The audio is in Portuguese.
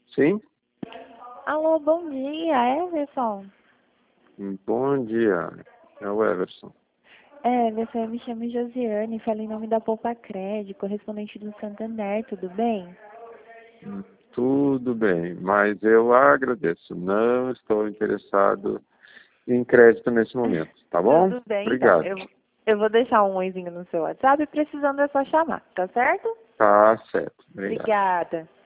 Sim? Alô, bom dia, Everson. Bom dia. É o Everson. Everson, eu me chamo Josiane, falo em nome da Poupa Cred, correspondente do Santander, tudo bem? Tudo bem, mas eu agradeço. Não estou interessado em crédito nesse momento, tá bom? Tudo bem, então. Obrigado. Eu vou deixar um oizinho no seu WhatsApp, precisando é só chamar, tá certo? Tá certo. Obrigado. Obrigada.